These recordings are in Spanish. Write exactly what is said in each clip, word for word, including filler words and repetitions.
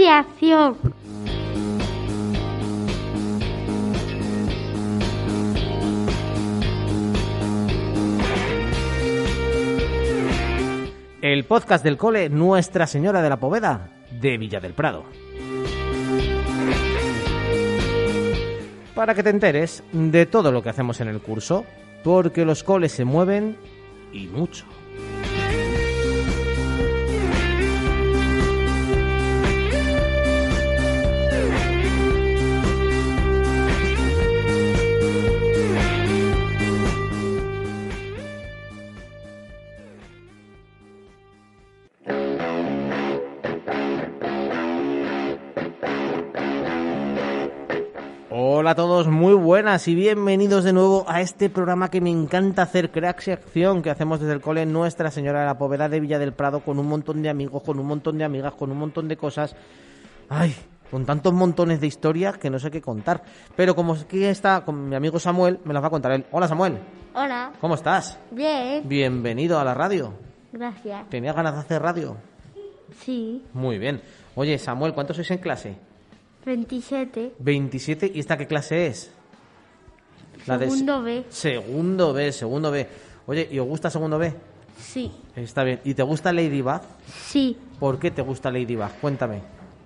y acción. El podcast del cole Nuestra Señora de la Poveda de Villa del Prado. Para que te enteres de todo lo que hacemos en el curso, porque los coles se mueven y mucho. Hola a todos, muy buenas y bienvenidos de nuevo a este programa que me encanta hacer, Cracks y Acción, que hacemos desde el cole Nuestra Señora de la Poveda de Villa del Prado, con un montón de amigos, con un montón de amigas, con un montón de cosas. Ay, con tantos montones de historias que no sé qué contar. Pero como aquí está con mi amigo Samuel, me las va a contar él. Hola Samuel. Hola. ¿Cómo estás? Bien. Bienvenido a la radio. Gracias. ¿Tenías ganas de hacer radio? Sí. Muy bien. Oye, Samuel, ¿cuántos sois en clase? veintisiete. veintisiete. ¿Y esta qué clase es? La de Segundo B. Segundo B, segundo B. Oye, ¿y os gusta segundo B? Sí. Está bien. ¿Y te gusta Ladybug? Sí. ¿Por qué te gusta Ladybug? Cuéntame.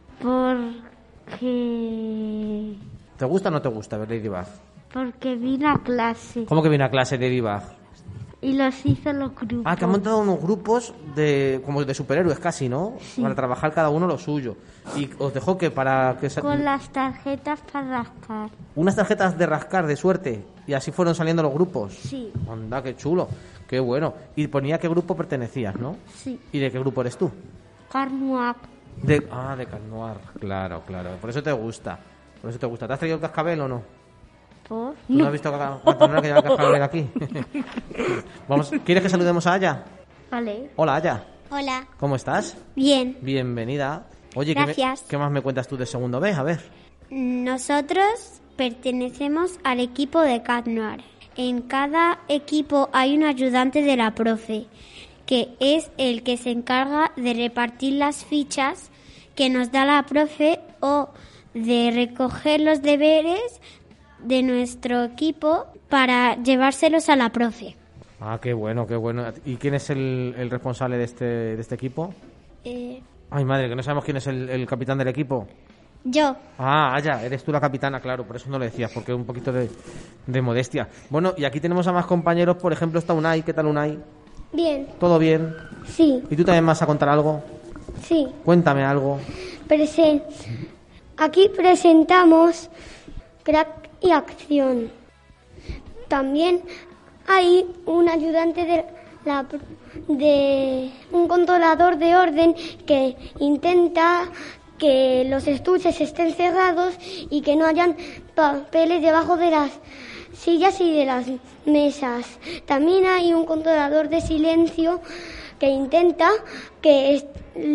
Porque... ¿Te gusta o no te gusta ver Ladybug? Porque vine a clase. ¿Cómo que viene a clase Ladybug? Y los hizo los grupos. Ah, que han montado unos grupos de como de superhéroes casi, ¿no? Sí. Para trabajar cada uno lo suyo. Y os dejo que para que... sa- Con las tarjetas para rascar. Unas tarjetas de rascar de suerte. Y así fueron saliendo los grupos. Sí. Anda, qué chulo. Qué bueno. Y ponía qué grupo pertenecías, ¿no? Sí. ¿Y de qué grupo eres tú? Carnuac. De, ah, de Carnoir. Claro, claro. Por eso te gusta. Por eso te gusta. ¿Te has traído el cascabel o no? ¿Por? ¿Tú no has visto a Carnoir que lleva el cascabel aquí? Vamos, ¿quieres que saludemos a Aya? Vale. Hola, Aya. Hola. ¿Cómo estás? Bien. Bienvenida. Oye, ¿qué, me- Gracias. ¿qué más me cuentas tú de segundo B? A ver. Nosotros pertenecemos al equipo de Cat Noir. En cada equipo hay un ayudante de la profe, que es el que se encarga de repartir las fichas que nos da la profe o de recoger los deberes de nuestro equipo para llevárselos a la profe. Ah, qué bueno, qué bueno. ¿Y quién es el, el responsable de este, de este equipo? Eh, Ay, madre, que no sabemos quién es el, el capitán del equipo. yo. Ah, Aya, eres tú la capitana, claro, por eso no lo decías, porque un poquito de, de modestia. Bueno, y aquí tenemos a más compañeros, por ejemplo está Unai. ¿Qué tal, Unai? Bien. ¿Todo bien? Sí, ¿Y tú también vas a contar algo? sí. Cuéntame algo. Presen- Aquí presentamos Crack y Acción. También hay un ayudante de, la, pr- de un controlador de orden que intenta que los estuches estén cerrados y que no hayan papeles debajo de las sillas y de las mesas. También hay un controlador de silencio que intenta que est-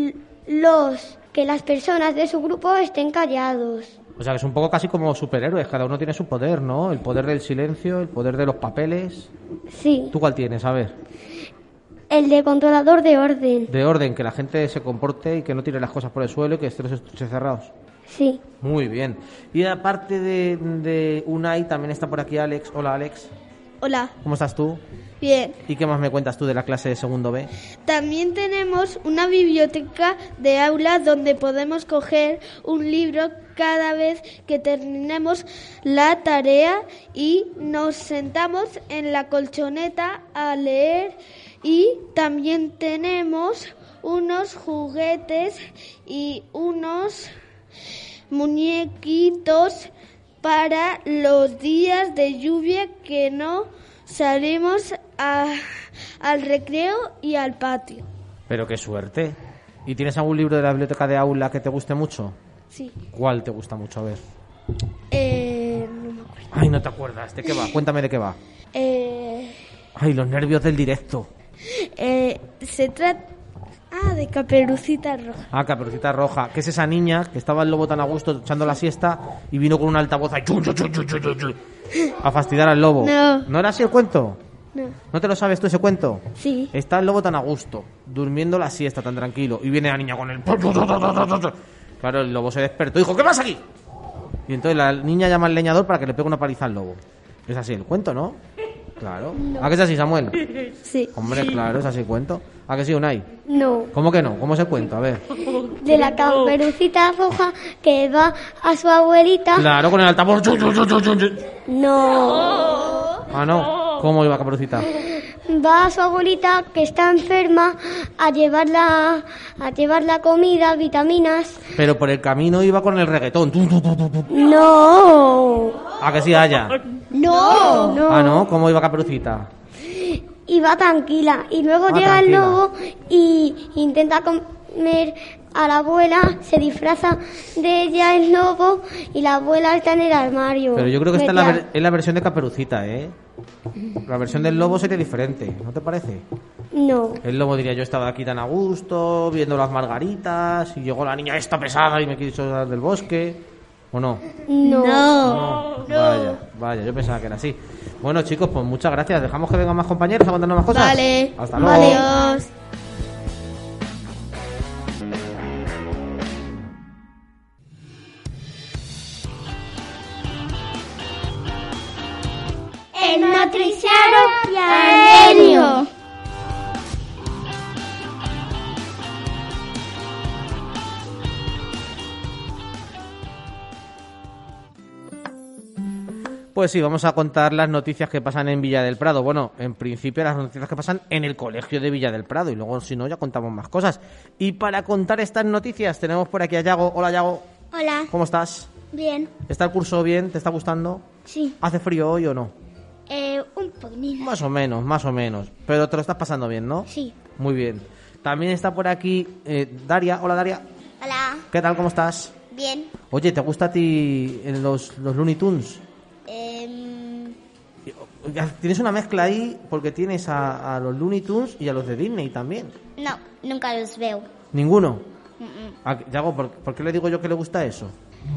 los que las personas de su grupo estén callados. O sea, que es un poco casi como superhéroes, cada uno tiene su poder, ¿no? El poder del silencio, el poder de los papeles. Sí, ¿Tú cuál tienes? A ver. el de controlador de orden. De orden, que la gente se comporte y que no tire las cosas por el suelo y que estén los estuches cerrados. Sí, Muy bien. Y aparte de, de Unai, también está por aquí Alex. Hola, Alex. Hola, ¿Cómo estás tú? bien. ¿Y qué más me cuentas tú de la clase de segundo B? También tenemos una biblioteca de aula donde podemos coger un libro cada vez que terminemos la tarea y nos sentamos en la colchoneta a leer, y también tenemos unos juguetes y unos muñequitos para los días de lluvia que no salimos a- al recreo y al patio. Pero qué suerte. ¿Y tienes algún libro de la biblioteca de aula que te guste mucho? Sí. ¿Cuál te gusta mucho? A ver. Eh, no me acuerdo. Ay, no te acuerdas. ¿De qué va? Cuéntame de qué va. Eh, Ay, los nervios del directo. eh, se trata... Ah, de Caperucita Roja. Ah, Caperucita Roja, que es esa niña que estaba el lobo tan a gusto echando la siesta y vino con un altavoz ahí, chu, chu, chu, chu, chu, chu, a fastidiar al lobo. No. ¿No era así el cuento? No. ¿No te lo sabes tú ese cuento? Sí. Está el lobo tan a gusto, durmiendo la siesta tan tranquilo, y viene la niña con el... Claro, el lobo se despertó y dijo, ¿qué pasa aquí? Y entonces la niña llama al leñador para que le pegue una paliza al lobo. Es así el cuento, ¿no? Claro. No. ¿A qué es así, Samuel? Sí. Hombre, claro, es así el cuento. ¿A qué sí, Unai? No. ¿Cómo que no? ¿Cómo se cuenta? A ver. De la Caperucita Roja que va a su abuelita. Claro, con el altavoz. No. Ah, no. ¿Cómo iba Caperucita? Va a su abuelita que está enferma a llevarla a llevar la comida, vitaminas. Pero por el camino iba con el reggaetón. No. ¿A que sí haya? No. no. Ah, no. ¿Cómo iba Caperucita? Y va tranquila. Y luego ah, llega tranquila. el lobo y intenta comer a la abuela, se disfraza de ella el lobo y la abuela está en el armario. Pero yo creo que esta es la, ver- es la versión de Caperucita, ¿eh? La versión del lobo sería diferente, ¿no te parece? No. El lobo diría, yo estaba aquí tan a gusto, viendo las margaritas, y llegó la niña esta pesada y me quiso dar del bosque. ¿O no? No. No. no. Vaya, vaya, yo pensaba que era así. Bueno, chicos, pues muchas gracias. Dejamos que vengan más compañeros a contarnos más cosas. Vale. Hasta luego. Vale. Adiós. El noticiario Pianenio. Pues sí, vamos a contar las noticias que pasan en Villa del Prado. Bueno, en principio las noticias que pasan en el colegio de Villa del Prado y luego, si no, ya contamos más cosas. Y para contar estas noticias tenemos por aquí a Yago. Hola, Yago. Hola. ¿Cómo estás? Bien. ¿Está el curso bien? ¿Te está gustando? Sí. ¿Hace frío hoy o no? Eh, un poquito. Más o menos, más o menos. Pero te lo estás pasando bien, ¿no? Sí. Muy bien. También está por aquí eh, Daria. Hola, Daria. Hola, ¿Qué tal? ¿Cómo estás? bien. Oye, ¿te gusta a ti eh, los, los Looney Tunes? Em, Tienes una mezcla ahí porque tienes a, a los Looney Tunes y a los de Disney también. no, nunca los veo. ¿Ninguno? Mm-mm. ¿A- Yago, ¿por, por qué le digo yo que le gusta eso?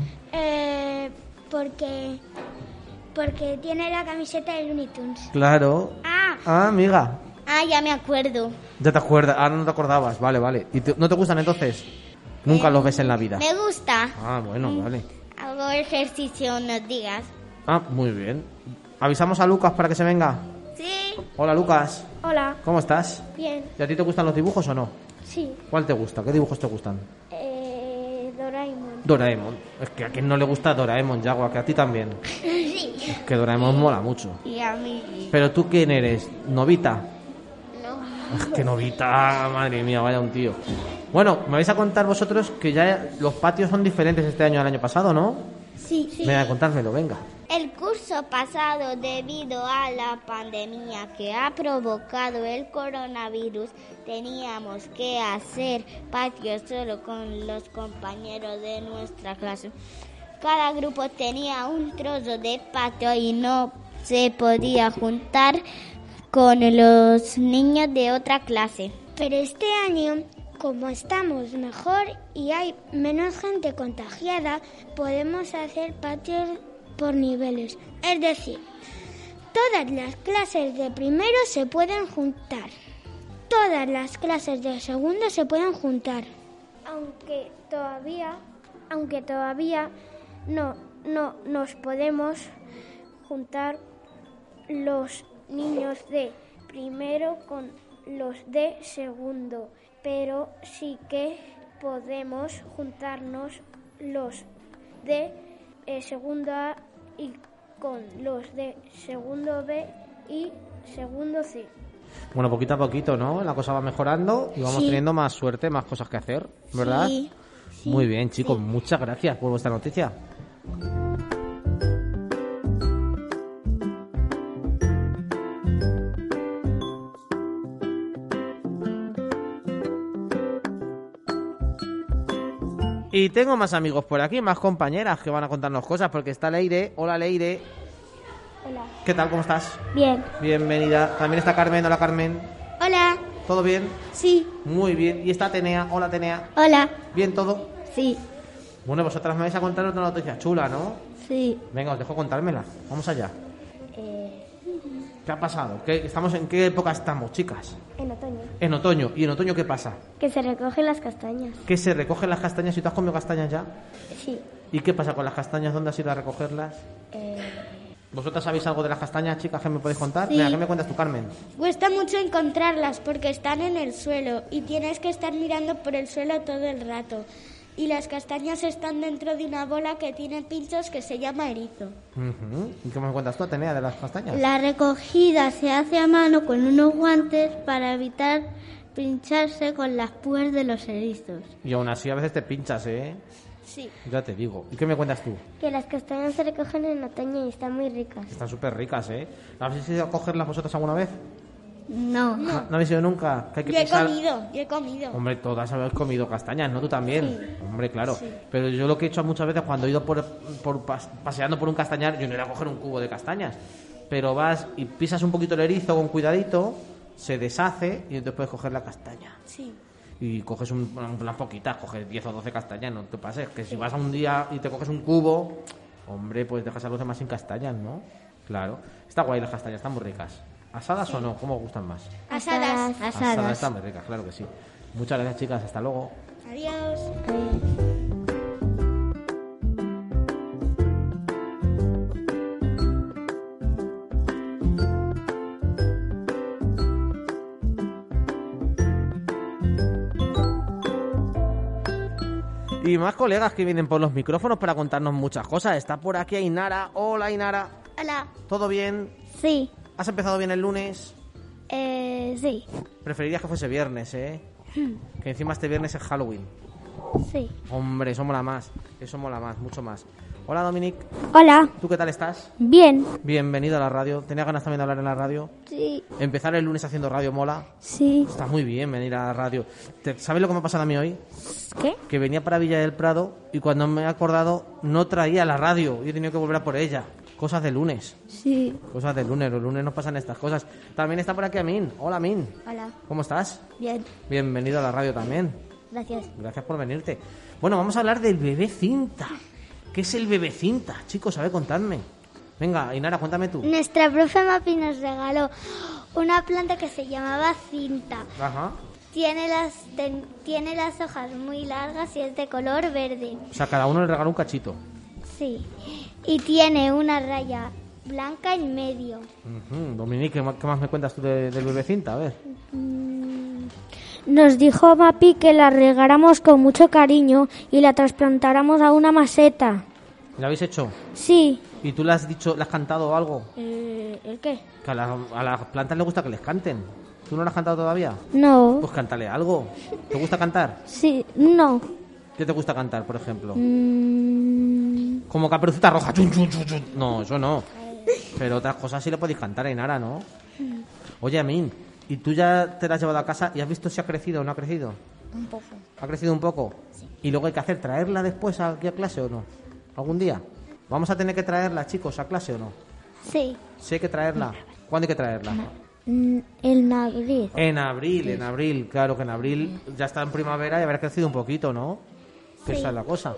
Eh, porque porque tiene la camiseta de Looney Tunes. Claro. Ah, Ah, amiga. ah, ya me acuerdo. Ya te acuerdas. Ahora no te acordabas. Vale, vale. ¿Y te- no te gustan entonces? Nunca los ves en la vida. Me gusta. Ah, bueno, vale. Hago ejercicio unos días. Ah, muy bien. ¿Avisamos a Lucas para que se venga? Sí. Hola, Lucas. Hola. ¿Cómo estás? Bien. ¿Y a ti te gustan los dibujos o no? Sí. ¿Cuál te gusta? ¿Qué dibujos te gustan? Eh, Doraemon. Doraemon. Es que a quien no le gusta Doraemon, Yago, que a ti también. Sí. Es que Doraemon mola mucho. Y a mí. Pero tú, ¿quién eres? ¿Novita? No. Es que Novita, madre mía, vaya un tío. Bueno, me vais a contar vosotros que ya los patios son diferentes este año al año pasado, ¿no? Sí. Venga, contármelo, venga. El curso pasado, debido a la pandemia que ha provocado el coronavirus, teníamos que hacer patio solo con los compañeros de nuestra clase. Cada grupo tenía un trozo de patio y no se podía juntar con los niños de otra clase. Pero este año, como estamos mejor y hay menos gente contagiada, podemos hacer patios por niveles. Es decir, todas las clases de primero se pueden juntar. Todas las clases de segundo se pueden juntar. Aunque todavía, aunque todavía no, no nos podemos juntar los niños de primero con los de segundo, pero sí que podemos juntarnos los de eh, segundo A y con los de segundo B y segundo C. Bueno, poquito a poquito, ¿no? La cosa va mejorando y vamos Sí. teniendo más suerte, más cosas que hacer, ¿verdad? Sí. Muy bien, chicos, muchas gracias por vuestra noticia. Y tengo más amigos por aquí, más compañeras que van a contarnos cosas, porque está Leire. Hola, Leire. Hola. ¿Qué tal? ¿Cómo estás? Bien. Bienvenida. También está Carmen. Hola, Carmen. Hola. ¿Todo bien? Sí. Muy bien. ¿Y está Atenea? Hola, Atenea. Hola. ¿Bien todo? Sí. Bueno, vosotras me vais a contar otra noticia chula, ¿no? Sí. Venga, os dejo contármela. Vamos allá. Eh, ¿Qué ha pasado? ¿Qué, estamos, ¿En qué época estamos, chicas? En otoño. En otoño. ¿Y en otoño qué pasa? Que se recogen las castañas. Que se recogen las castañas. ¿Y tú has comido castañas ya? Sí. ¿Y qué pasa con las castañas? ¿Dónde has ido a recogerlas? Eh, ¿Vosotras sabéis algo de las castañas, chicas, que me podéis contar? Sí. Mira, ¿qué me cuentas tú, Carmen? Cuesta mucho encontrarlas porque están en el suelo y tienes que estar mirando por el suelo todo el rato. Y las castañas están dentro de una bola que tiene pinchos que se llama erizo. Uh-huh. ¿Y qué me cuentas tú, Atenea, de las castañas? La recogida se hace a mano con unos guantes para evitar pincharse con las púas de los erizos. Y aún así a veces te pinchas, ¿eh? Sí. Ya te digo. ¿Y qué me cuentas tú? que las castañas se recogen en otoño y están muy ricas. Están súper ricas, ¿eh? ¿No habéis ido a cogerlas vosotras alguna vez? No. ¿No, ¿No habéis ido nunca? Que hay que Yo he pisar- comido, yo he comido. Hombre, todas habéis comido castañas, ¿no? Tú también. Hombre, claro. Pero yo lo que he hecho muchas veces cuando he ido por, por pas- paseando por un castañar, yo no era a coger un cubo de castañas. Pero vas y pisas un poquito el erizo con cuidadito, se deshace y entonces puedes coger la castaña. Sí. Y coges un, unas poquitas, coges diez o doce castañas, no te pases. Que si vas a un día y te coges un cubo, hombre, pues dejas a los demás sin castañas, ¿no? Claro. Está guay las castañas, están muy ricas. ¿Asadas o no? ¿Cómo os gustan más? Asadas. Asadas están muy ricas, claro que sí. Muchas gracias, chicas. Hasta luego. Adiós. Y más colegas que vienen por los micrófonos para contarnos muchas cosas. Está por aquí Ainara. Hola, Ainara. Hola. ¿Todo bien? Sí. ¿Has empezado bien el lunes? Eh, sí. Preferirías que fuese viernes, ¿eh? Que encima este viernes es Halloween. Sí. Hombre, eso mola más. Eso mola más, mucho más. Hola, Dominic. Hola. ¿Tú qué tal estás? Bien. Bienvenido a la radio. ¿Tenías ganas también de hablar en la radio? Sí. Empezar el lunes haciendo radio mola. Sí. Está muy bien venir a la radio. ¿Te- ¿Sabes lo que me ha pasado a mí hoy? ¿Qué? Que venía para Villa del Prado y cuando me he acordado no traía la radio y he tenido que volver a por ella. Cosas de lunes. Sí. Cosas de lunes. Los lunes nos pasan estas cosas. También está por aquí Amin. Hola, Amin. Hola. ¿Cómo estás? Bien. Bienvenido a la radio también. Gracias. Gracias por venirte. Bueno, vamos a hablar del bebé cinta. ¿Qué es el bebé cinta? Chicos, a ver, contadme. Venga, Ainara, cuéntame tú. Nuestra profe Mapi nos regaló una planta que se llamaba cinta. Ajá. Tiene las, ten- tiene las hojas muy largas y es de color verde. O sea, cada uno le regaló un cachito. Sí. Y tiene una raya blanca en medio. Ujú. Dominique, ¿qué ma- qué más me cuentas tú de- del bebé cinta? A ver. Nos dijo Mapi que la regáramos con mucho cariño y la trasplantáramos a una maceta. ¿Lo habéis hecho? Sí. ¿Y tú le has dicho, le has cantado algo? Eh, ¿El qué? Que a, la- a las plantas les gusta que les canten. ¿Tú no lo has cantado todavía? No. Pues cántale algo. ¿Te gusta cantar? Sí. No. ¿Qué te gusta cantar, por ejemplo? Mm, Como Caperucita Roja. Chun, chun, chun, chun. No, eso no. Pero otras cosas sí le podéis cantar, Ainara, ¿no? Oye, Amin, ¿y tú ya te la has llevado a casa y has visto si ha crecido o no ha crecido? Un poco. ¿Ha crecido un poco? ¿Y luego hay que hacer traerla después aquí a clase o no? ¿Algún día? ¿Vamos a tener que traerla, chicos, a clase o no? Sí. Sí hay que traerla. ¿Cuándo hay que traerla? mm, el abril. En abril, en abril. Claro que en abril ya está en primavera y habrá crecido un poquito, ¿no? Que esa es la cosa.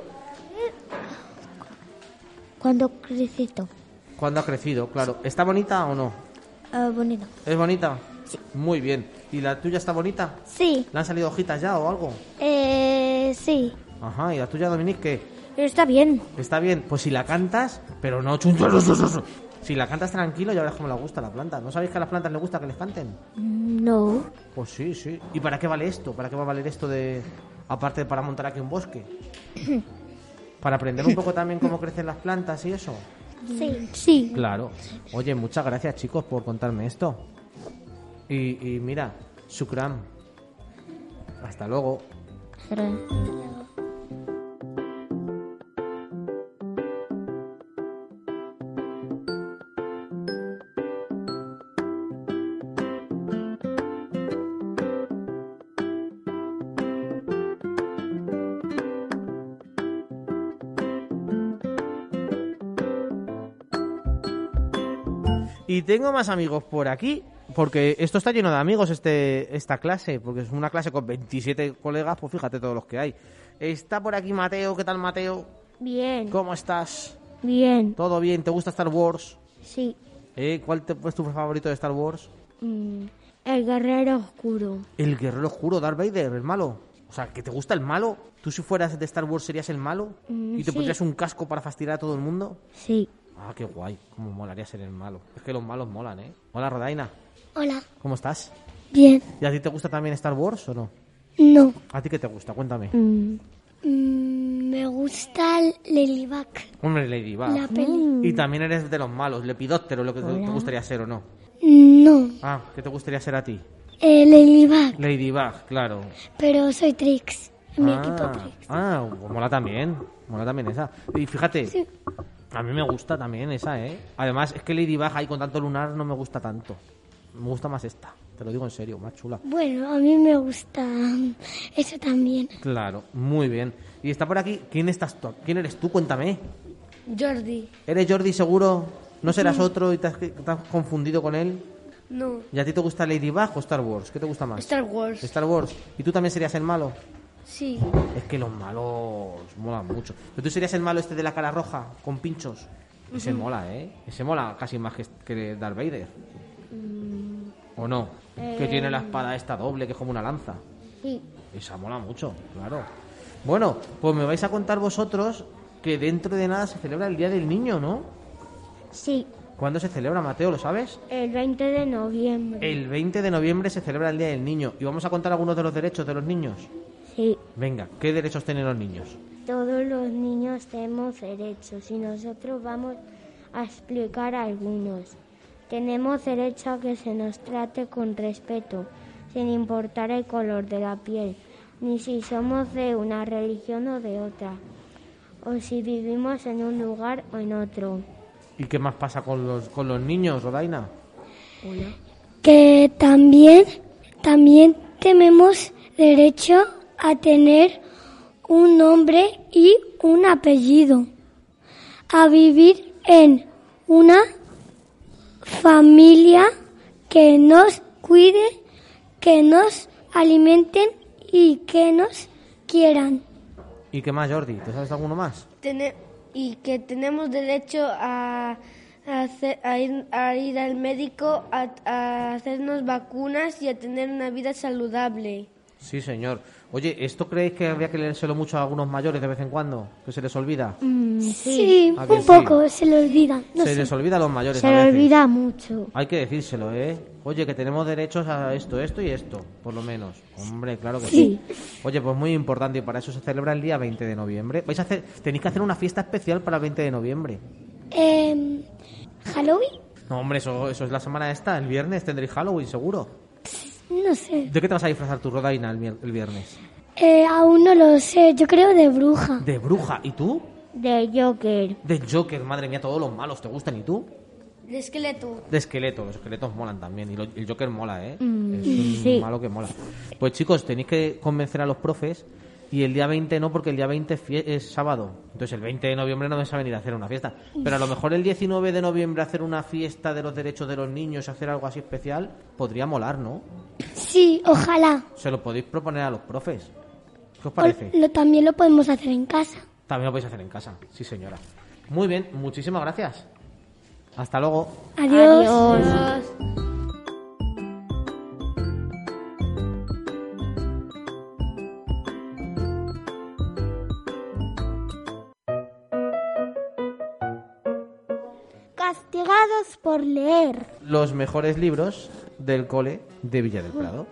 ¿Cuándo crecito? ¿Cuándo ha crecido? Claro. ¿Está bonita o no? Ah, bonito. ¿Es bonita? Sí. Muy bien. ¿Y la tuya está bonita? Sí. ¿Le han salido hojitas ya o algo? Eh, sí. Ajá. ¿Y la tuya, Dominique, qué? Está bien. Está bien. Pues si la cantas, pero no... chun, chun, chun, chun, chun. Si la cantas tranquilo, ya verás cómo le gusta la planta. ¿No sabéis que a las plantas les gusta que les canten? No. Pues sí, sí. ¿Y para qué vale esto? ¿Para qué va a valer esto de... aparte de para montar aquí un bosque? ¿Para aprender un poco también cómo crecen las plantas y eso? Sí. Sí. Claro. Oye, muchas gracias, chicos, por contarme esto. Y, y mira, shukran. Hasta luego. Y tengo más amigos por aquí, porque esto está lleno de amigos, este esta clase, porque es una clase con veintisiete colegas, pues fíjate todos los que hay. Está por aquí Mateo, ¿qué tal, Mateo? Bien. ¿Cómo estás? Bien. ¿Todo bien? ¿Te gusta Star Wars? Sí. ¿Eh? ¿Cuál te, es tu favorito de Star Wars? Mm, el guerrero oscuro. El guerrero oscuro, Darth Vader, el malo. O sea, ¿que te gusta el malo? ¿Tú si fueras de Star Wars serías el malo? Mm, ¿Y te sí. pondrías un casco para fastidiar a todo el mundo? Sí. Ah, qué guay. Cómo molaría ser el malo. Es que los malos molan, ¿eh? Hola, Rodaina. Hola. ¿Cómo estás? Bien. ¿Y a ti te gusta también Star Wars o no? No. ¿A ti qué te gusta? Cuéntame. Mm, Mm, me gusta Ladybug, Hombre, Ladybug. la peli. Y también eres de los malos, lepidóptero, lo que te, te gustaría ser o no. No. Ah, ¿qué te gustaría ser a ti? Eh, Ladybug, Ladybug, claro. pero soy Trix. En mi ah, equipo Trix. ah, pues mola también. Mola también esa. Y fíjate, Sí. a mí me gusta también esa, ¿eh? Además, es que Ladybug ahí con tanto lunar no me gusta tanto. Me gusta más esta. Te lo digo en serio, más chula. Bueno, a mí me gusta eso también. Claro, muy bien. Y está por aquí. ¿Quién estás tú? ¿Quién eres tú? Cuéntame. Jordi. ¿Eres Jordi seguro? ¿No serás otro y te has, te has confundido con él? No. ¿Y a ti te gusta Ladybug o Star Wars? ¿Qué te gusta más? Star Wars. Star Wars. ¿Y tú también serías el malo? Sí. Es que los malos molan mucho. ¿Pero tú serías el malo este de la cara roja, con pinchos? Ese mola, ¿eh? Ese mola casi más que, que Darth Vader. ¿O no? Que tiene la espada esta doble, que es como una lanza. sí. Esa mola mucho, claro. Bueno, pues me vais a contar vosotros que dentro de nada se celebra el Día del Niño, ¿no? Sí. ¿Cuándo se celebra, Mateo? ¿Lo sabes? El veinte de noviembre. El veinte de noviembre se celebra el Día del Niño. ¿Y vamos a contar algunos de los derechos de los niños? Sí. Venga, ¿qué derechos tienen los niños? Todos los niños tenemos derechos y nosotros vamos a explicar algunos. Tenemos derecho a que se nos trate con respeto, sin importar el color de la piel, ni si somos de una religión o de otra, o si vivimos en un lugar o en otro. ¿Y qué más pasa con los, con los niños, Rodaina? Que también, también tenemos derecho a tener un nombre y un apellido, a vivir en una familia que nos cuide, que nos alimenten y que nos quieran. ¿Y qué más, Jordi? ¿Te sabes alguno más? Tene- y que tenemos derecho a, a, hacer- a ir, a ir al médico, a, a hacernos vacunas y a tener una vida saludable. Sí, señor. Oye, ¿esto creéis que habría que leérselo mucho a algunos mayores de vez en cuando? ¿Que se les olvida? Sí, ¿A que un sí? poco, se le olvida. No se sé. les olvida a los mayores Se a le veces. olvida mucho. Hay que decírselo, ¿eh? Oye, que tenemos derechos a esto, esto y esto, por lo menos. Hombre, claro que sí. Oye, pues muy importante, y para eso se celebra el día veinte de noviembre. Vais a hacer, tenéis que hacer una fiesta especial para el veinte de noviembre. Eh, ¿Halloween? No, hombre, eso, eso es la semana esta, el viernes tendréis Halloween, seguro. No sé. ¿De qué te vas a disfrazar tu Rodaina el, mier- el viernes? Eh, aún no lo sé, yo creo de bruja. De bruja. ¿Y tú? De Joker. De Joker, madre mía, todos los malos te gustan. ¿Y tú? De esqueleto. De esqueleto, los esqueletos molan también. Y lo- el Joker mola, ¿eh? Mm, es un sí. malo que mola. Pues chicos, tenéis que convencer a los profes. Y el día veinte no, porque el día veinte es, fie- es sábado. Entonces el veinte de noviembre no vais a venir a hacer una fiesta. Pero a lo mejor el diecinueve de noviembre hacer una fiesta de los derechos de los niños, hacer algo así especial, podría molar, ¿no? Sí, ojalá. Se lo podéis proponer a los profes. ¿Qué os O- parece? lo, también lo podemos hacer en casa. También lo podéis hacer en casa. Sí, señora. Muy bien, muchísimas gracias. Hasta luego. Adiós. Adiós. Castigados por leer. Los mejores libros del cole de Villa del Prado.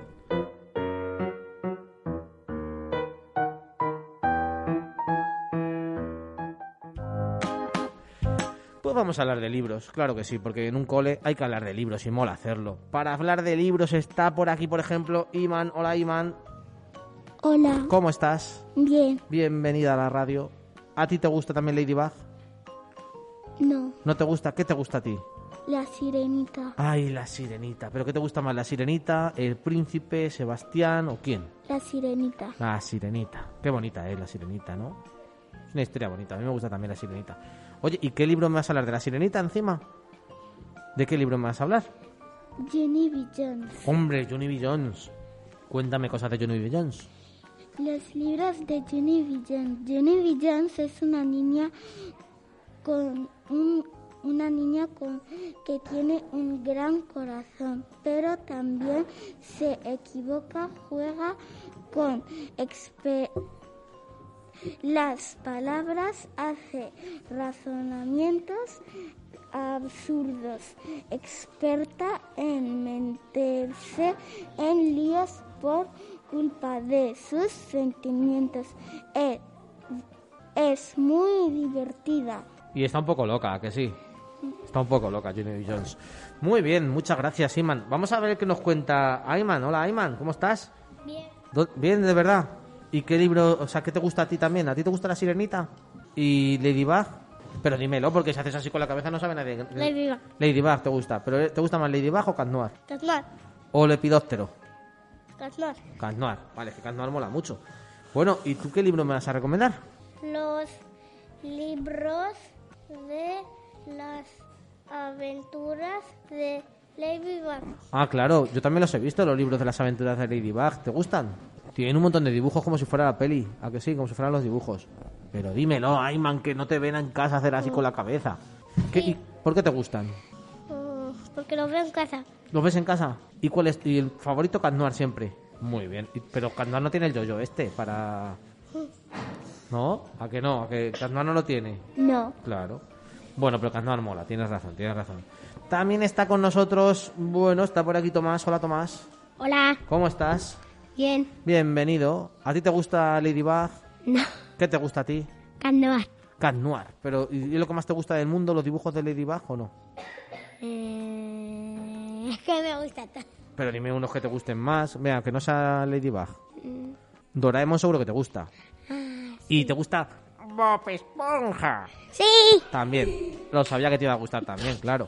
Pues vamos a hablar de libros, claro que sí, porque en un cole hay que hablar de libros y mola hacerlo. Para hablar de libros está por aquí, por ejemplo, Iman. Hola, Iman. Hola. ¿Cómo estás? Bien. Bienvenida a la radio. ¿A ti te gusta también Ladybug? No, ¿No te gusta? ¿Qué te gusta a ti? la sirenita. Ay, la sirenita. ¿Pero qué te gusta más, la sirenita, el príncipe, Sebastián o quién? La sirenita. La sirenita. Qué bonita es la sirenita, ¿no? Es una historia bonita. A mí me gusta también la sirenita. Oye, ¿y qué libro me vas a hablar? ¿De la sirenita encima? ¿De qué libro me vas a hablar? Jenny B. Jones. Hombre, Johnny B. Jones. Cuéntame cosas de Johnny B. Jones. Los libros de Jenny B. Jones. Jenny B. Jones es una niña con un una niña con, que tiene un gran corazón, pero también se equivoca, juega con exper- las palabras, hace razonamientos absurdos, experta en meterse en líos por culpa de sus sentimientos. Es, es muy divertida. Y está un poco loca, ¿a que sí? Está un poco loca, Jenny Jones. Muy bien, muchas gracias, Ayman. Vamos a ver qué nos cuenta Ayman. Hola, Ayman, ¿cómo estás? Bien. Do- Bien, de verdad. ¿Y qué libro, o sea, qué te gusta a ti también? ¿A ti te gusta La Sirenita? ¿Y Ladybug? Pero dímelo, porque si haces así con la cabeza no sabe nadie. Ladybug. Ladybug te gusta. ¿Pero te gusta más Ladybug o Cat Noir? Cat Noir. ¿O Lepidóptero? Cat Noir. Cat Noir. Vale, es que Cat Noir mola mucho. Bueno, ¿y tú qué libro me vas a recomendar? Los libros de las aventuras de Ladybug. Ah, claro, yo también los he visto, los libros de las aventuras de Ladybug. ¿Te gustan? Tienen un montón de dibujos como si fuera la peli. ¿A que sí? Como si fueran los dibujos. Pero dímelo, Ayman, que no te ven en casa hacer así con la cabeza. ¿Qué, y ¿Por qué te gustan? Oh, porque los veo en casa. ¿Los ves en casa? ¿Y cuál es? ¿Y el favorito? Cat Noir siempre. Muy bien. Y- Pero Cat Noir no tiene el yo-yo este para... ¿No? ¿A que no? ¿A que Cat Noir no lo tiene? No. Claro. Bueno, pero Cat Noir mola, tienes razón, tienes razón. También está con nosotros, bueno, está por aquí Tomás. Hola, Tomás. Hola. ¿Cómo estás? Bien. Bienvenido. ¿A ti te gusta Ladybug? No. ¿Qué te gusta a ti? Cat Noir. Cat Noir. Pero, ¿y lo que más te gusta del mundo, los dibujos de Ladybug o no? Eh, es que me gusta todo. Pero dime unos que te gusten más. Vea, que no sea Ladybug. Doraemon seguro que te gusta. ¿Y te gusta Bob Esponja? Sí. También. Lo sabía que te iba a gustar también, claro.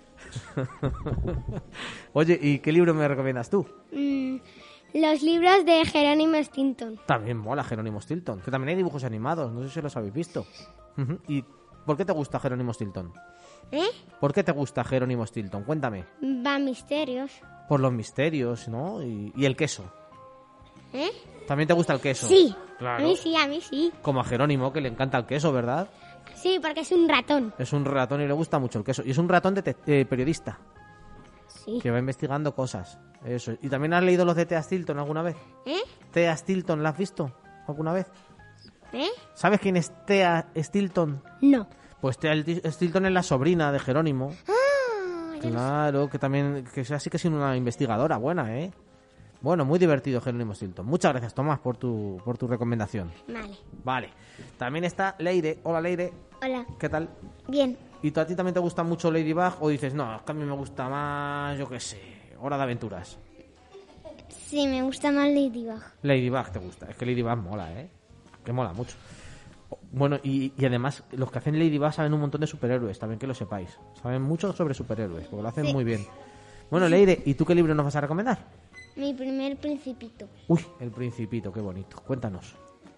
Oye, ¿y qué libro me recomiendas tú? Mm, los libros de Jerónimo Stilton. También mola Jerónimo Stilton. Que también hay dibujos animados. No sé si los habéis visto. Ujú. ¿Y por qué te gusta Jerónimo Stilton? ¿Eh? ¿Por qué te gusta Jerónimo Stilton? Cuéntame. Va misterios. Por los misterios, ¿no? Y, y el queso. ¿Eh? ¿También te gusta el queso? Sí. Claro. A mí sí, a mí sí. Como a Jerónimo, que le encanta el queso, ¿verdad? Sí, porque es un ratón. Es un ratón y le gusta mucho el queso. Y es un ratón de eh, periodista, Sí. que va investigando cosas. Eso. ¿Y también has leído los de Thea Stilton alguna vez? ¿Eh? ¿Thea Stilton la has visto alguna vez? ¿Eh? ¿Sabes quién es Thea Stilton? No. Pues Thea Stilton es la sobrina de Jerónimo. Ah, ya lo Claro, que también, que sea así que es una investigadora buena, ¿eh? Bueno, muy divertido Jerónimo Stilton. Muchas gracias, Tomás, por tu, por tu recomendación. sé. Vale. Vale. También está Leire. Hola, Leire. Hola. ¿Qué tal? Bien. ¿Y tú, a ti también te gusta mucho Ladybug o dices, no, es que a mí me gusta más, yo qué sé, Hora de Aventuras? Sí, me gusta más Ladybug. Ladybug te gusta. Es que Ladybug mola, ¿eh? Que mola mucho. Bueno, y, y además, los que hacen Ladybug saben un montón de superhéroes, también que lo sepáis. Saben mucho sobre superhéroes, porque lo hacen Sí. muy bien. Bueno, Leire, ¿y tú qué libro nos vas a recomendar? Mi primer principito. Uy, El Principito, qué bonito. Cuéntanos.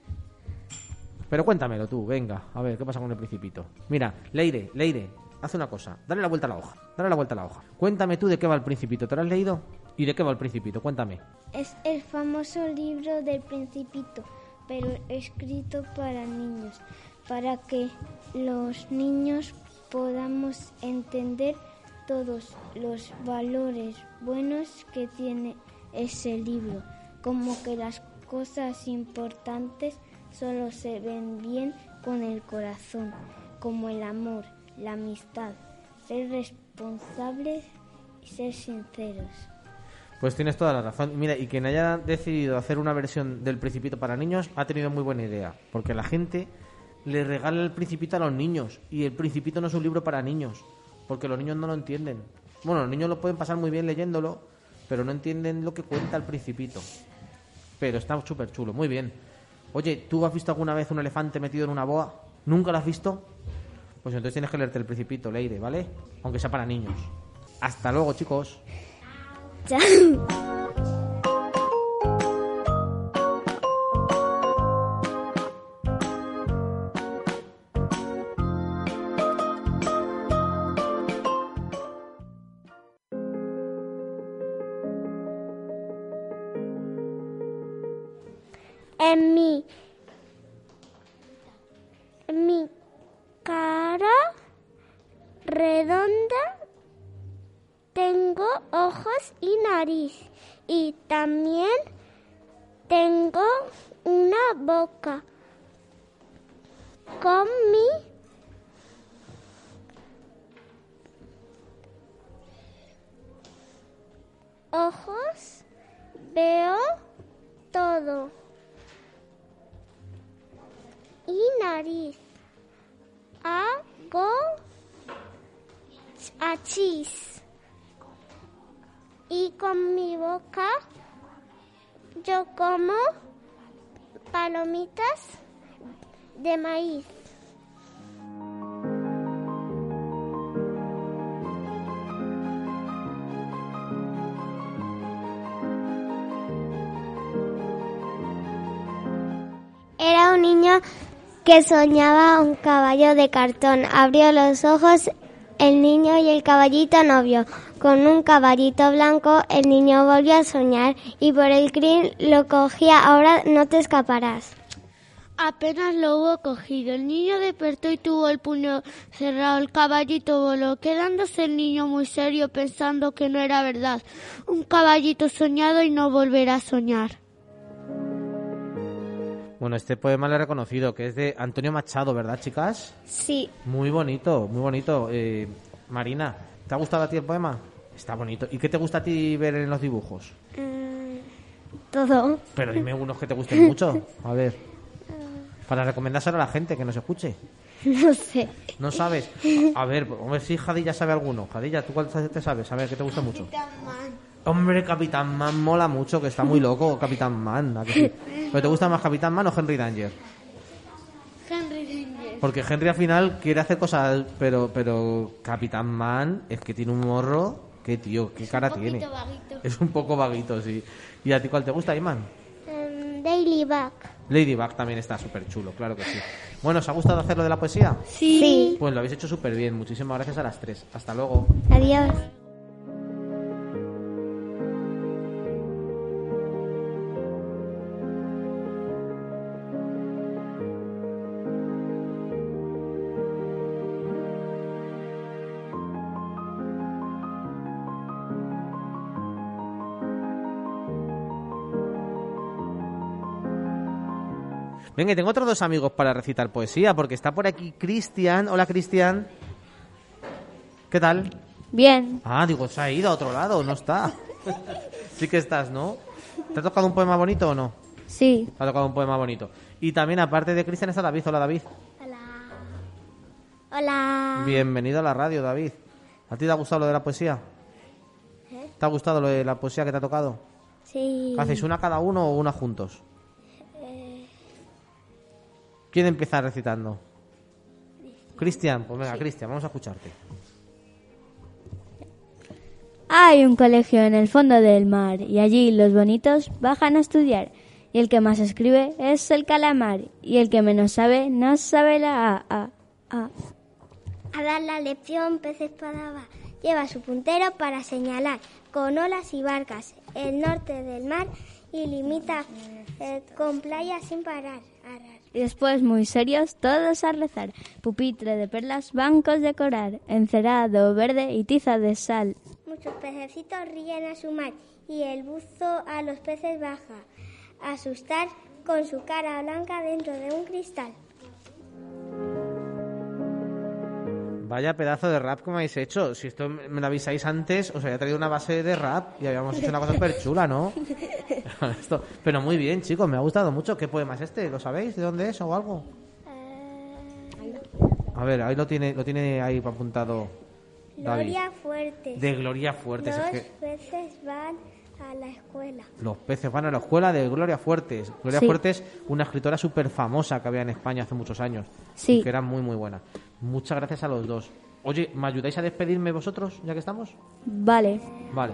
Pero cuéntamelo tú, venga. A ver, ¿qué pasa con El Principito? Mira, Leire, Leire, haz una cosa. Dale la vuelta a la hoja. Dale la vuelta a la hoja. Cuéntame tú de qué va El Principito. ¿Te lo has leído? ¿Y de qué va El Principito? Cuéntame. Es el famoso libro del Principito, pero escrito para niños, para que los niños podamos entender todos los valores buenos que tiene ese libro, como que las cosas importantes solo se ven bien con el corazón, como el amor, la amistad, ser responsables y ser sinceros. Pues tienes toda la razón. Y mira, y quien haya decidido hacer una versión del Principito para niños ha tenido muy buena idea, porque la gente le regala el Principito a los niños y el Principito no es un libro para niños, porque los niños no lo entienden. Bueno, los niños lo pueden pasar muy bien leyéndolo, pero no entienden lo que cuenta el Principito. Pero está súper chulo, muy bien. Oye, ¿tú has visto alguna vez un elefante metido en una boa? ¿Nunca lo has visto? Pues entonces tienes que leerte el Principito, Leire, ¿vale? Aunque sea para niños. Hasta luego, chicos. Chao. En mi, en mi cara redonda, tengo ojos y nariz. Y también tengo una boca. Con mi ojos veo todo. Y nariz. Hago achis. Y con mi boca yo como palomitas de maíz. Era un niño que soñaba un caballo de cartón. Abrió los ojos el niño y el caballito no vio. Con un caballito blanco el niño volvió a soñar y por el crin lo cogía. Ahora no te escaparás. Apenas lo hubo cogido, el niño despertó y tuvo el puño cerrado. El caballito voló, quedándose el niño muy serio pensando que no era verdad. Un caballito soñado y no volverá a soñar. Bueno, este poema lo he reconocido, que es de Antonio Machado, ¿verdad, chicas? Sí. Muy bonito, muy bonito. Eh, Marina, ¿te ha gustado a ti el poema? Está bonito. ¿Y qué te gusta a ti ver en los dibujos? Mm, todo. Pero dime unos que te gusten mucho. A ver. Para recomendárselo a la gente que nos escuche. No sé. ¿No sabes? A ver, a ver si Jadilla sabe alguno. Jadilla, ¿tú cuál te sabes? A ver, ¿qué te gusta mucho? Capitán Man. Hombre, Capitán Man mola mucho, que está muy loco, Capitán Man. ¿A que sí? ¿Pero te gusta más Capitán Man o Henry Danger? Henry Danger. Porque Henry al final quiere hacer cosas, pero pero Capitán Man es que tiene un morro. ¿Qué tío? ¿Qué cara tiene? Vaguito. Es un poco vaguito, sí. ¿Y a ti cuál te gusta, Iman? Um, Daily Bug. Ladybug también está súper chulo, claro que sí. Bueno, ¿os ha gustado hacer lo de la poesía? Sí. sí. Pues lo habéis hecho súper bien. Muchísimas gracias a las tres. Hasta luego. Adiós. Venga, tengo otros dos amigos para recitar poesía, porque está por aquí Cristian. Hola, Cristian. ¿Qué tal? Bien. Ah, digo, se ha ido a otro lado, no está. Sí que estás, ¿no? ¿Te ha tocado un poema bonito o no? Sí. Te ha tocado un poema bonito. Y también, aparte de Cristian, está David. Hola, David. Hola. Hola. Bienvenido a la radio, David. ¿A ti te ha gustado lo de la poesía? ¿Eh? ¿Te ha gustado lo de la poesía que te ha tocado? Sí. ¿Hacéis una cada uno o una juntos? ¿Quién empieza recitando? Cristian, pues venga, Cristian, vamos a escucharte. Hay un colegio en el fondo del mar y allí los bonitos bajan a estudiar. Y el que más escribe es el calamar y el que menos sabe no sabe la A. A, A. A dar la lección, pez espada va. Lleva su puntero para señalar con olas y barcas el norte del mar y limita eh, con playas sin parar. Arrar. Y después, muy serios, todos a rezar. Pupitre de perlas, bancos de coral, encerado verde y tiza de sal. Muchos pececitos ríen a su mar y el buzo a los peces baja, a asustar con su cara blanca dentro de un cristal. Vaya pedazo de rap que me habéis hecho. Si esto me lo avisáis antes, os había traído una base de rap y habíamos hecho una cosa súper chula, ¿no? Esto, pero muy bien, chicos, me ha gustado mucho. ¿Qué poema es este? ¿Lo sabéis? ¿De dónde es o algo? A ver, ahí lo tiene, lo tiene ahí apuntado David. Gloria Fuertes. De Gloria Fuertes. Los Es que peces van a la escuela. los peces van a la escuela de Gloria Fuertes. Gloria Sí. Fuertes, una escritora súper famosa que había en España hace muchos años. Sí. Y que era muy, muy buena. Muchas gracias a los dos. Oye, ¿me ayudáis a despedirme vosotros, ya que estamos? Vale. Vale.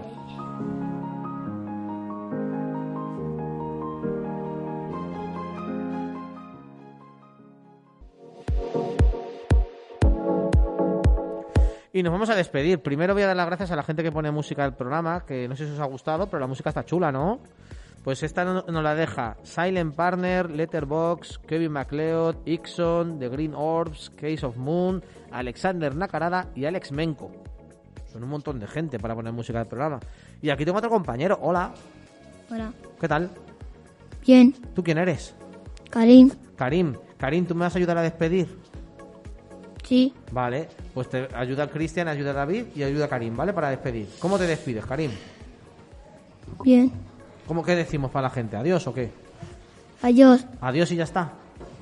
Y nos vamos a despedir. Primero voy a dar las gracias a la gente que pone música del programa, que no sé si os ha gustado, pero la música está chula, ¿no? Pues esta no- nos la deja Silent Partner, Letterboxd, Kevin MacLeod, Ixon, The Green Orbs, Case of Moon, Alexander Nakarada y Alex Menko. Son un montón de gente para poner música del programa. Y aquí tengo otro compañero. Hola. Hola. ¿Qué tal? Bien. ¿Tú quién eres? Karim. Karim. Karim, ¿tú me vas a ayudar a despedir? Sí. Vale. Pues te ayuda Cristian, ayuda a David y ayuda a Karim, ¿vale? Para despedir. ¿Cómo te despides, Karim? Bien. ¿Cómo que decimos para la gente? ¿Adiós o qué? Adiós. Adiós y ya está.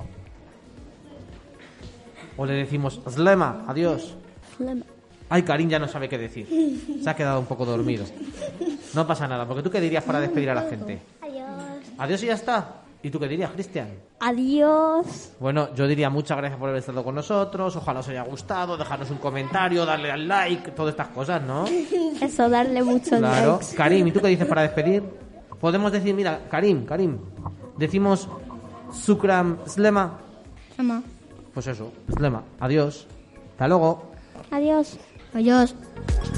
O le decimos Slema, adiós. Ay, Karim ya no sabe qué decir. Se ha quedado un poco dormido. No pasa nada, porque ¿tú qué dirías para despedir a la gente? Adiós. Adiós y ya está. ¿Y tú qué dirías, Cristian? Adiós. Bueno, yo diría muchas gracias por haber estado con nosotros. Ojalá os haya gustado. Dejarnos un comentario, darle al like, todas estas cosas, ¿no? Eso, darle muchos Claro. likes. Karim, ¿y tú qué dices para despedir? Podemos decir, mira, Karim, Karim, decimos Sukram Slema. Slema. Pues eso, Slema. Adiós. Hasta luego. Adiós. Adiós.